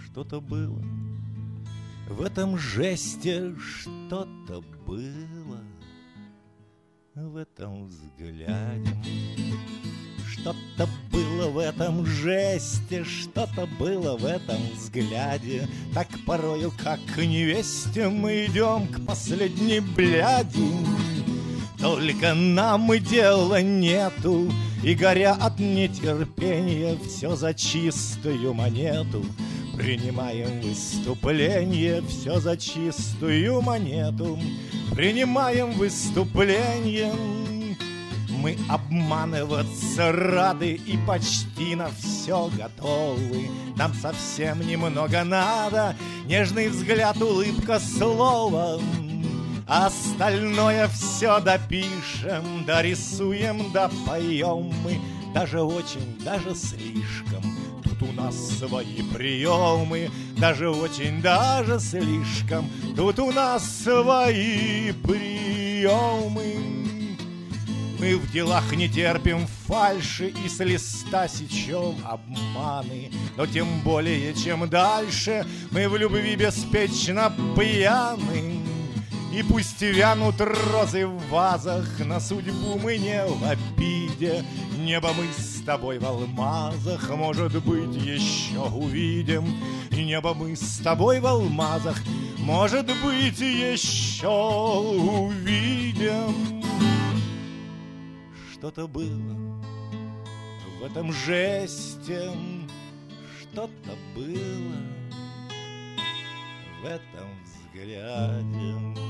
Что-то было в этом жесте, что-то было в этом взгляде. Что-то было в этом жесте, что-то было в этом взгляде. Так порою, как к невесте, мы идем к последней бляди. Только нам и дела нету, и горя от нетерпения, все за чистую монету принимаем выступление, все за чистую монету принимаем выступление. Мы обманываться рады и почти на все готовы. Нам совсем немного надо, нежный взгляд, улыбка, слово. Остальное все допишем, дорисуем, допоем мы. Даже очень, даже слишком. Тут у нас свои приемы. Даже очень, даже слишком. Тут у нас свои приемы. Мы в делах не терпим фальши и с листа сечем обманы. Но тем более, чем дальше, мы в любви беспечно пьяны. И пусть вянут розы в вазах, на судьбу мы не в обиде. Небо мы с тобой в алмазах, может быть, еще увидим. Небо мы с тобой в алмазах, может быть, еще увидим. Что-то было в этом жесте, что-то было в этом взгляде.